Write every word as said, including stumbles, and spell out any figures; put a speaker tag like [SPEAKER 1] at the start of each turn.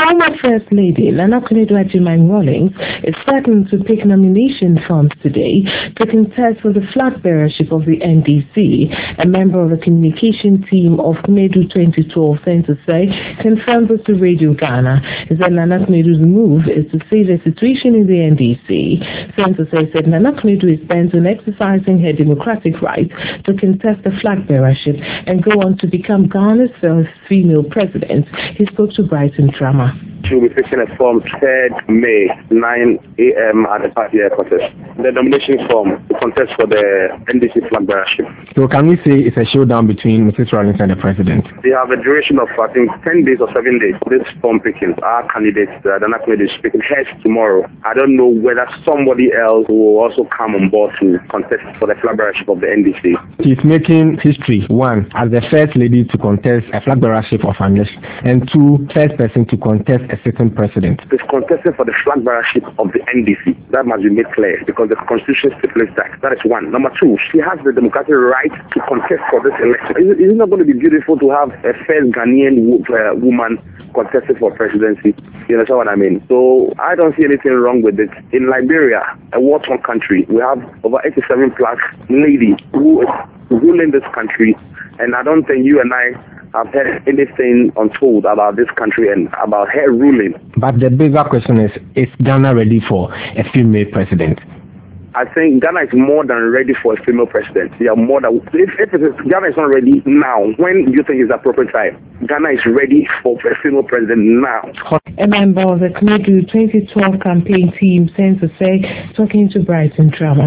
[SPEAKER 1] Former First Lady Nana Akufo-Addo is certain to pick nomination forms today to contest for the flag bearership of the N D C. A member of the communication team of CNEDU twenty twelve Sensosai confirmed this to Radio Ghana. He said Nana Akufo-Addo's move is to save the situation in the N D C. Sensosai said Nana Akufo-Addo is bent on exercising her democratic right to contest the flag bearership and go on to become Ghana's first female president. He spoke to Brighton Drama.
[SPEAKER 2] She will be picking a form third May, nine a m at the party headquarters. The nomination form to contest for the N D C flag bearership.
[SPEAKER 3] So can we say it's a showdown between Missus Rawlings and the president?
[SPEAKER 2] They have a duration of, I think, ten days or seven days. This form picking, our candidate, uh, Nana Akufo-Addo, is speaking heads tomorrow. I don't know whether somebody else will also come on board to contest for the flag bearership of the N D C.
[SPEAKER 3] She's making history, one, as the first lady to contest a flag bearership of a nation, and two, first person to contest a sitting president.
[SPEAKER 2] Is contesting for the flag bearership of the N D C. That must be made clear because the constitution stipulates that. That is one. Number two, she has the democratic right to contest for this election. Is it not going to be beautiful to have a first Ghanaian wo- uh, woman contesting for presidency? You understand what I mean? So I don't see anything wrong with it. In Liberia, a war-torn country, we have over eighty-seven plus ladies who is ruling this country, and I don't think you and I have heard anything untold about this country and about her ruling.
[SPEAKER 3] But the bigger question is, is Ghana ready for a female president?
[SPEAKER 2] I think Ghana is more than ready for a female president. They are more than, if, if it is, Ghana is not ready now, when do you think is the appropriate time? Ghana is ready for a female president now.
[SPEAKER 1] A member of the CNEDU twenty twelve campaign team, Sensosai, talking to Brighton Drama.